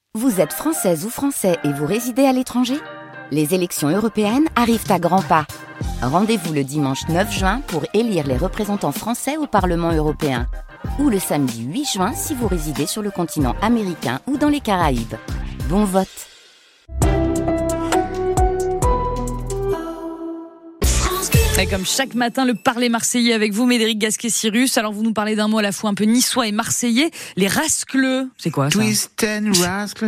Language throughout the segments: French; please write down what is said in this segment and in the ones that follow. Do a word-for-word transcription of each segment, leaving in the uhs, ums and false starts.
Vous êtes française ou français et vous résidez à l'étranger ? Les élections européennes arrivent à grands pas. Rendez-vous le dimanche neuf juin pour élire les représentants français au Parlement européen. Ou le samedi huit juin si vous résidez sur le continent américain ou dans les Caraïbes. Bon vote! Et comme chaque matin, le parler marseillais avec vous, Médéric Gasquet-Cyrus. Alors, vous nous parlez d'un mot à la fois un peu niçois et marseillais. Les rascleux. C'est quoi, ça? Twist and rascle.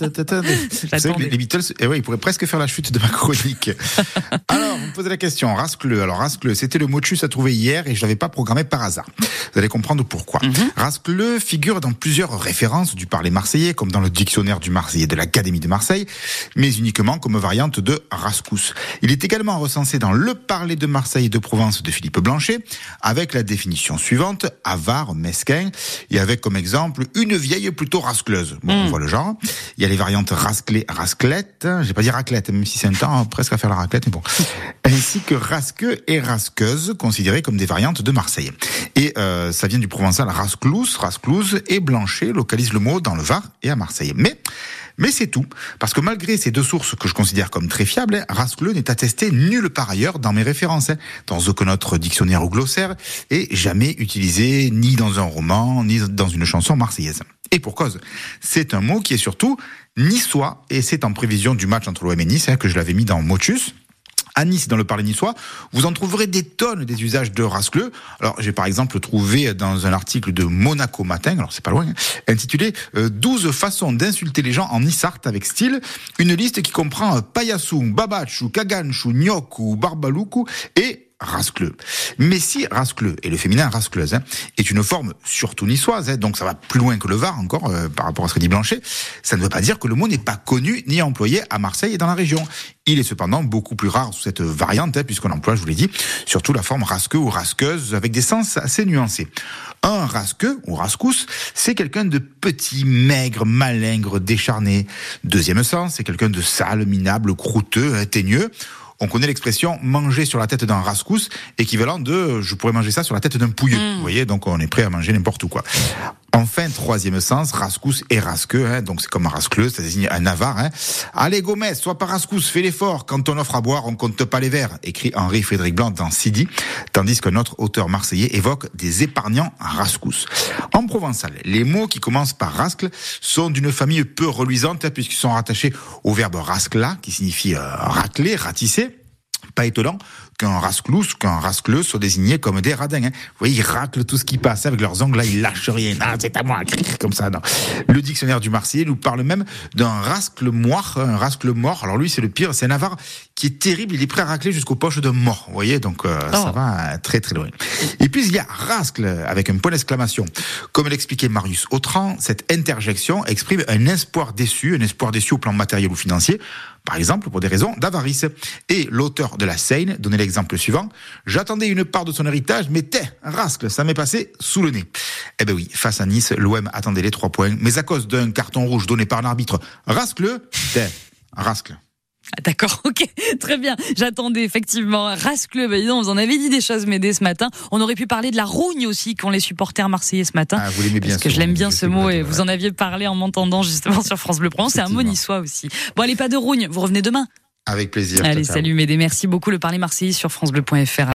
Vous savez, les, les Beatles, eh ouais, ils pourraient presque faire la chute de ma chronique. Alors, vous me posez la question. Rascleux. Alors, rascleux, c'était le motus à trouver hier et je l'avais pas programmé par hasard. Vous allez comprendre pourquoi. Mm-hmm. Rascleux figure dans plusieurs références du parler marseillais, comme dans le dictionnaire du Marseillais de l'Académie de Marseille, mais uniquement comme variante de rascous. Il est également recensé dans le parler de Marseille et de Provence de Philippe Blanchet, avec la définition suivante, avare, mesquin, et avec comme exemple une vieille plutôt rascleuse. Bon, mmh. on voit le genre. Il y a les variantes rasclé, rasclette, je vais pas dire raclette, même si c'est un temps hein, presque à faire la raclette, mais bon. Ainsi que rasqueux et rasqueuse, considérés comme des variantes de Marseille. Et euh, ça vient du provençal rasclous, rasclouse, et Blanchet localise le mot dans le Var et à Marseille. Mais Mais c'est tout, parce que malgré ces deux sources que je considère comme très fiables, rascleux n'est attesté nulle part ailleurs dans mes références, dans aucun autre dictionnaire ou glossaire, et jamais utilisé ni dans un roman, ni dans une chanson marseillaise. Et pour cause, c'est un mot qui est surtout niçois, et c'est en prévision du match entre l'O M et Nice, que je l'avais mis dans Motus. À Nice, dans le parler niçois, vous en trouverez des tonnes des usages de rascleux. Alors, j'ai par exemple trouvé dans un article de Monaco Matin, alors c'est pas loin, hein, intitulé euh, douze façons d'insulter les gens en Nissart avec style, une liste qui comprend euh, paillassou, babachou, kaganchou, gnoc ou barbaloukou et rascleux. Mais si rascleux, et le féminin rascleuse, hein, est une forme surtout niçoise, hein, donc ça va plus loin que le Var encore euh, par rapport à ce que dit Blanchet, ça ne veut pas dire que le mot n'est pas connu ni employé à Marseille et dans la région. Il est cependant beaucoup plus rare sous cette variante, hein, puisqu'on emploie, je vous l'ai dit, surtout la forme rasqueux ou rasqueuse avec des sens assez nuancés. Un rasqueux ou rascous, c'est quelqu'un de petit, maigre, malingre, décharné. Deuxième sens, c'est quelqu'un de sale, minable, croûteux, hein, teigneux. On connaît l'expression manger sur la tête d'un rascous, équivalent de je pourrais manger ça sur la tête d'un pouilleux. Mmh. Vous voyez, donc on est prêt à manger n'importe où, quoi. Enfin, troisième sens, rascous et rasqueux, hein, donc c'est comme un rascleux, ça désigne un avare. Hein. Allez Gomez, sois pas rascous, fais l'effort. Quand on offre à boire, on compte pas les verres, écrit Henri Frédéric Blanc dans Sidi, tandis qu'un autre auteur marseillais évoque des épargnants rascous. En provençal, les mots qui commencent par rascle sont d'une famille peu reluisante, hein, puisqu'ils sont rattachés au verbe rascla, qui signifie euh, racler, ratisser. Pas étonnant qu'un rasclous, qu'un rascleux soit désigné comme des radins. Hein. Vous voyez, ils raclent tout ce qui passe avec leurs ongles, là, ils lâchent rien. Ah, c'est à moi, comme ça. Non. Le dictionnaire du Marseillais nous parle même d'un rascle moire, un rascle mort. Alors lui, c'est le pire, c'est un avare qui est terrible, il est prêt à racler jusqu'aux poches de mort. Vous voyez, donc euh, oh. ça va très très loin. Et puis il y a rascle avec un point d'exclamation. Comme l'expliquait Marius Autran, cette interjection exprime un espoir déçu, un espoir déçu au plan matériel ou financier, par exemple pour des raisons d'avarice. Et l'auteur de la Seine donnait l'exemple suivant: j'attendais une part de son héritage, mais t'es, rascle, ça m'est passé sous le nez. Eh ben oui, face à Nice, l'O M attendait les trois points, mais à cause d'un carton rouge donné par l'arbitre, rascle, t'es, rascle. Ah, d'accord, ok, très bien. J'attendais effectivement rascleux. Bah, dis donc, vous en avez dit des choses, Médé, ce matin. On aurait pu parler de la rougne aussi qu'ont les supporters marseillais ce matin. Ah, vous l'aimez bien. Parce que je l'aime bien ce mot et vous en aviez parlé en m'entendant justement sur France Bleu Provence. C'est un mot niçois aussi. Bon, allez, pas de rougne. Vous revenez demain. Avec plaisir. Allez, ciao, salut Médé. Merci beaucoup. Le parler marseillais sur francebleu point f r.